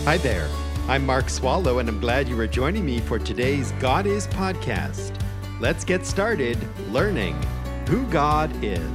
Hi there. I'm Mark Swallow, and I'm glad you are joining me for today's God Is podcast. Let's get started learning who God is.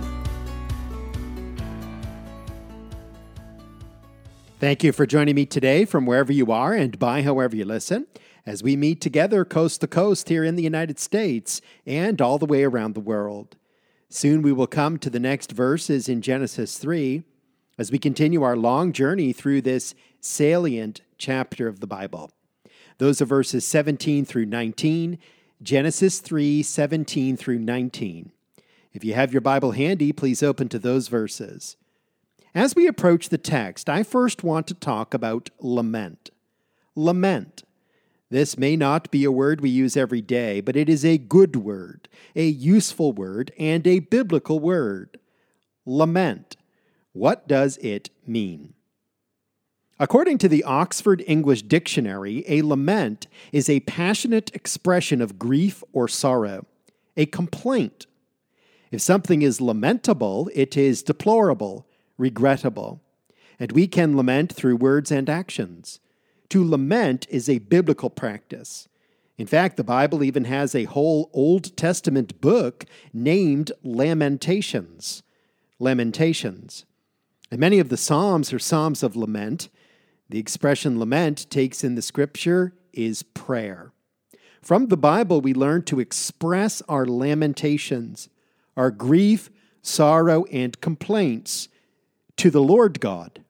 Thank you for joining me today from wherever you are and by however you listen, as we meet together coast to coast here in the United States and all the way around the world. Soon we will come to the next verses in Genesis 3 as we continue our long journey through this salient chapter of the Bible. Those are verses 17 through 19, Genesis 3, 17 through 19. If you have your Bible handy, please open to those verses. As we approach the text, I first want to talk about lament. Lament. This may not be a word we use every day, but it is a good word, a useful word, and a biblical word. Lament. What does it mean? According to the Oxford English Dictionary, a lament is a passionate expression of grief or sorrow, a complaint. If something is lamentable, it is deplorable, regrettable, and we can lament through words and actions. To lament is a biblical practice. In fact, the Bible even has a whole Old Testament book named Lamentations. Lamentations. And many of the Psalms are Psalms of lament. The expression lament takes in the Scripture is prayer. From the Bible, we learn to express our lamentations, our grief, sorrow, and complaints to the Lord God.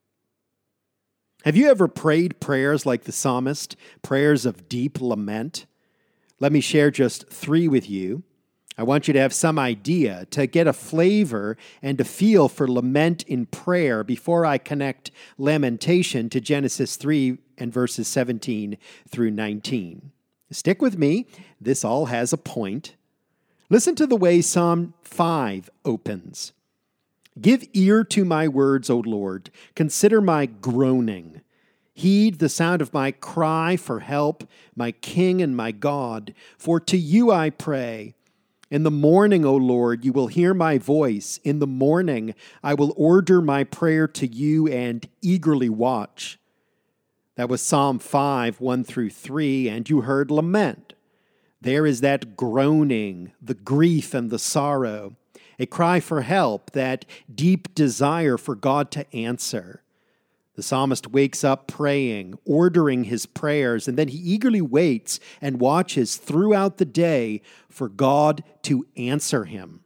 Have you ever prayed prayers like the psalmist, prayers of deep lament? Let me share just 3 with you. I want you to have some idea, to get a flavor and a feel for lament in prayer before I connect lamentation to Genesis 3 and verses 17 through 19. Stick with me. This all has a point. Listen to the way Psalm 5 opens. Give ear to my words, O Lord. Consider my groaning. Heed the sound of my cry for help, my King and my God. For to you I pray. In the morning, O Lord, you will hear my voice. In the morning, I will order my prayer to you and eagerly watch. That was Psalm 5, 1 through 3, and you heard lament. There is that groaning, the grief and the sorrow, a cry for help, that deep desire for God to answer. The psalmist wakes up praying, ordering his prayers, and then he eagerly waits and watches throughout the day for God to answer him.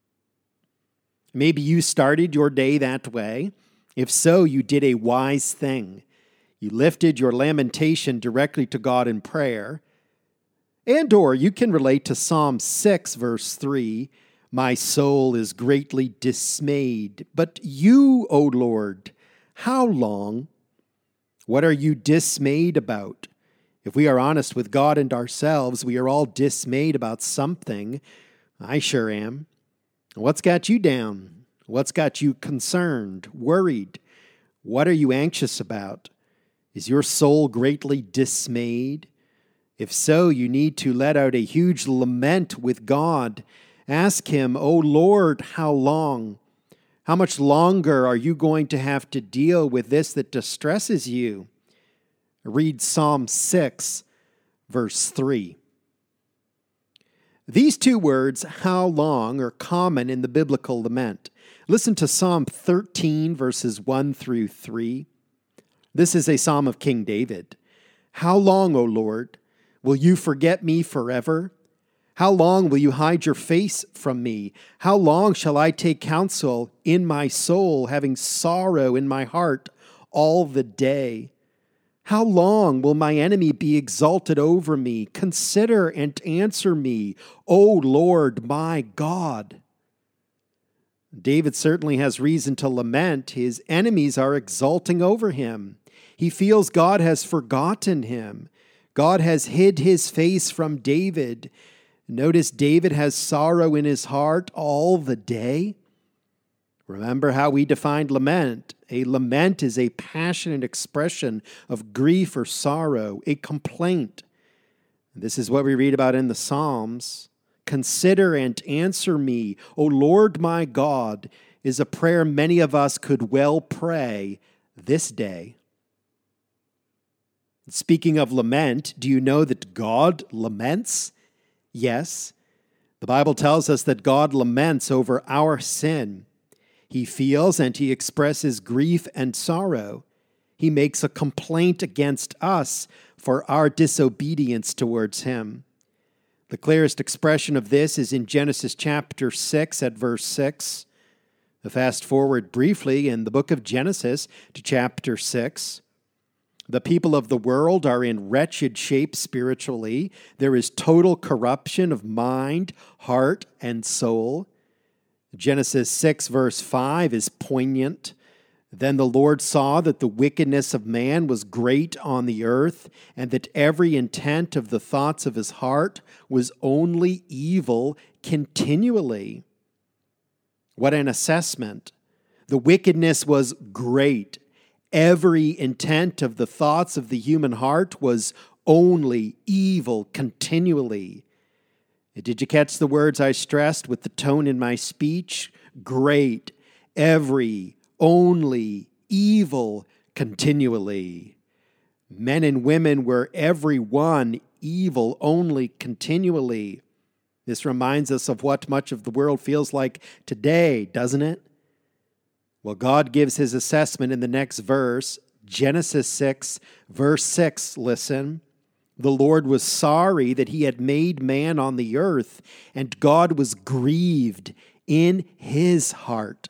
Maybe you started your day that way. If so, you did a wise thing. You lifted your lamentation directly to God in prayer. And/or you can relate to Psalm 6, verse 3, my soul is greatly dismayed. But you, O Lord, how long? What are you dismayed about? If we are honest with God and ourselves, we are all dismayed about something. I sure am. What's got you down? What's got you concerned, worried? What are you anxious about? Is your soul greatly dismayed? If so, you need to let out a huge lament with God. Ask him, O Lord, how long? How much longer are you going to have to deal with this that distresses you? Read Psalm 6, verse 3. These 2 words, how long, are common in the biblical lament. Listen to Psalm 13, verses 1 through 3. This is a psalm of King David. How long, O Lord, will you forget me forever? How long will you hide your face from me? How long shall I take counsel in my soul, having sorrow in my heart all the day? How long will my enemy be exalted over me? Consider and answer me, O Lord my God. David certainly has reason to lament. His enemies are exulting over him. He feels God has forgotten him. God has hid his face from David. Notice David has sorrow in his heart all the day. Remember how we defined lament. A lament is a passionate expression of grief or sorrow, a complaint. This is what we read about in the Psalms. Consider and answer me, O Lord my God, is a prayer many of us could well pray this day. Speaking of lament, do you know that God laments? Yes. The Bible tells us that God laments over our sin. He feels and he expresses grief and sorrow. He makes a complaint against us for our disobedience towards him. The clearest expression of this is in Genesis chapter 6 at verse 6. Fast forward briefly in the book of Genesis to chapter 6. The people of the world are in wretched shape spiritually. There is total corruption of mind, heart, and soul. Genesis 6 verse 5 is poignant. Then the Lord saw that the wickedness of man was great on the earth, and that every intent of the thoughts of his heart was only evil continually. What an assessment. The wickedness was great. Every intent of the thoughts of the human heart was only evil continually. Did you catch the words I stressed with the tone in my speech? Great, every, only, evil continually. Men and women were every one evil only continually. This reminds us of what much of the world feels like today, doesn't it? Well, God gives his assessment in the next verse, Genesis 6, verse 6. Listen. The Lord was sorry that he had made man on the earth, and God was grieved in his heart.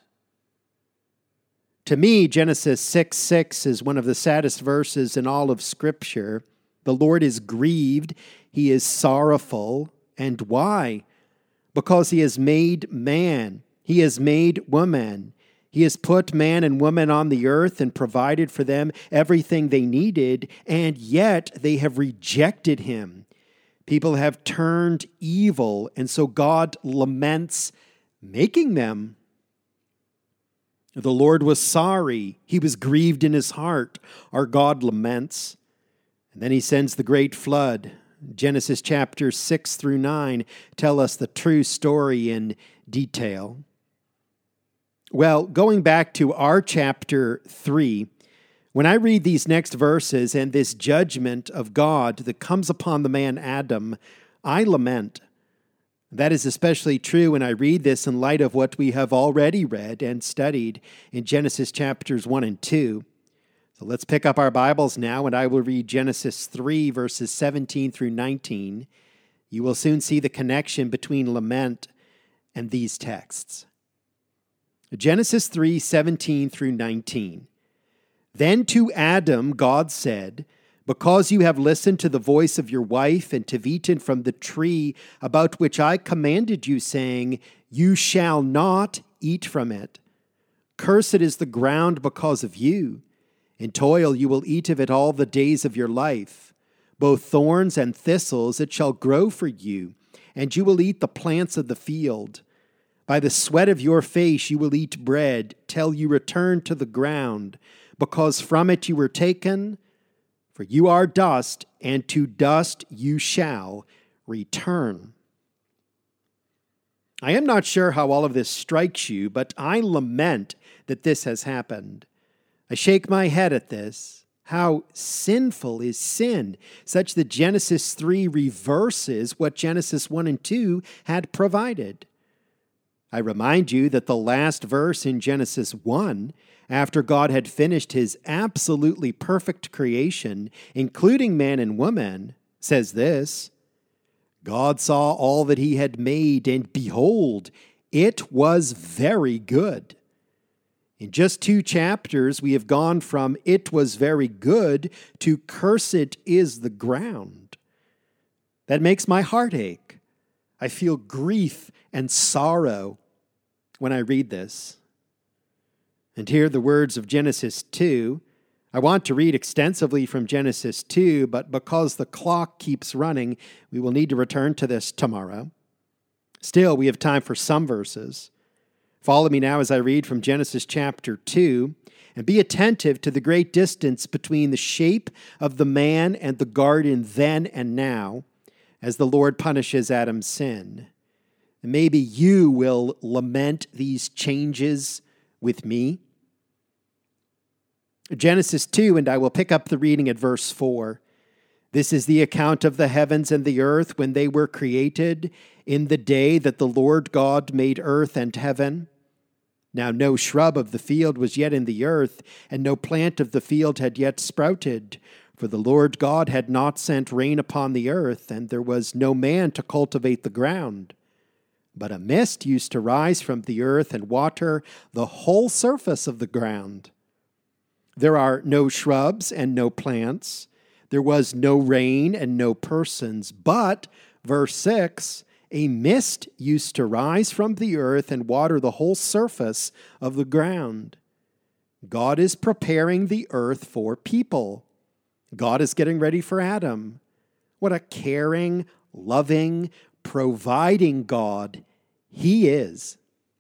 To me, Genesis 6:6 is one of the saddest verses in all of Scripture. The Lord is grieved. He is sorrowful. And why? Because he has made man. He has made woman. He has put man and woman on the earth and provided for them everything they needed, and yet they have rejected him. People have turned evil, and so God laments making them. The Lord was sorry. He was grieved in his heart. Our God laments. And then he sends the great flood. Genesis chapters 6 through 9 tell us the true story in detail. Well, going back to our chapter 3, when I read these next verses and this judgment of God that comes upon the man Adam, I lament. That is especially true when I read this in light of what we have already read and studied in Genesis chapters 1 and 2. So let's pick up our Bibles now, and I will read Genesis 3, verses 17 through 19. You will soon see the connection between lament and these texts. Genesis 3, 17 through 19. Then to Adam God said, because you have listened to the voice of your wife and have eaten from the tree about which I commanded you, saying, you shall not eat from it. Cursed is the ground because of you. In toil you will eat of it all the days of your life. Both thorns and thistles it shall grow for you, and you will eat the plants of the field. By the sweat of your face you will eat bread till you return to the ground, because from it you were taken. For you are dust, and to dust you shall return. I am not sure how all of this strikes you, but I lament that this has happened. I shake my head at this. How sinful is sin, such that Genesis 3 reverses what Genesis 1 and 2 had provided. I remind you that the last verse in Genesis 1, after God had finished his absolutely perfect creation, including man and woman, says this, God saw all that he had made, and behold, it was very good. In just 2 chapters, we have gone from it was very good to cursed is the ground. That makes my heart ache. I feel grief and sorrow when I read this. And hear the words of Genesis 2. I want to read extensively from Genesis 2, but because the clock keeps running, we will need to return to this tomorrow. Still, we have time for some verses. Follow me now as I read from Genesis chapter 2, and be attentive to the great distance between the shape of the man and the garden then and now, as the Lord punishes Adam's sin. And maybe you will lament these changes with me. Genesis 2, and I will pick up the reading at verse 4. This is the account of the heavens and the earth when they were created, in the day that the Lord God made earth and heaven. Now no shrub of the field was yet in the earth, and no plant of the field had yet sprouted, for the Lord God had not sent rain upon the earth, and there was no man to cultivate the ground. But a mist used to rise from the earth and water the whole surface of the ground. There are no shrubs and no plants. There was no rain and no persons. But, verse 6, a mist used to rise from the earth and water the whole surface of the ground. God is preparing the earth for people. God is getting ready for Adam. What a caring, loving, providing God He is.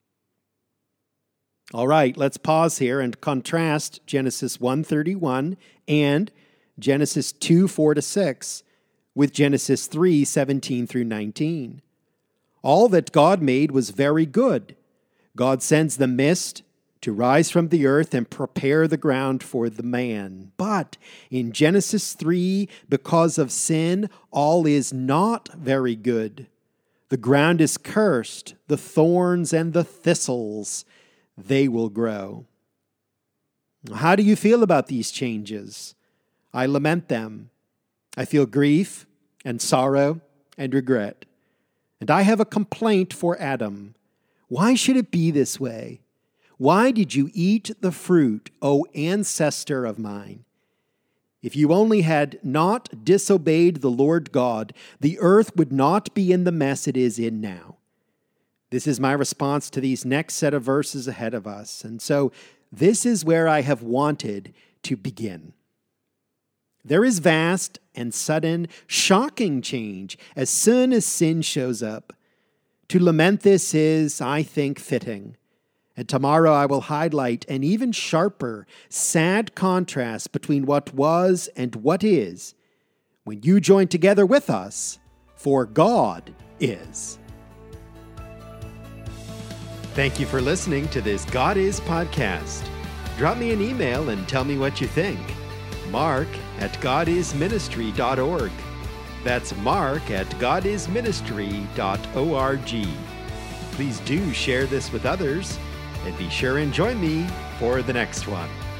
All right, let's pause here and contrast Genesis 1:31 and Genesis 2:4-6 with Genesis 3:17 through 19. All that God made was very good. God sends the mist to rise from the earth and prepare the ground for the man. But in Genesis 3, because of sin, all is not very good. The ground is cursed, the thorns and the thistles, they will grow. How do you feel about these changes? I lament them. I feel grief and sorrow and regret. And I have a complaint for Adam. Why should it be this way? Why did you eat the fruit, O ancestor of mine? If you only had not disobeyed the Lord God, the earth would not be in the mess it is in now. This is my response to these next set of verses ahead of us. And so this is where I have wanted to begin. There is vast and sudden, shocking change as soon as sin shows up. To lament this is, I think, fitting. And tomorrow I will highlight an even sharper, sad contrast between what was and what is when you join together with us, for God is. Thank you for listening to this God Is podcast. Drop me an email and tell me what you think. mark@godisministry.org. That's mark@godisministry.org. Please do share this with others, and be sure and join me for the next one.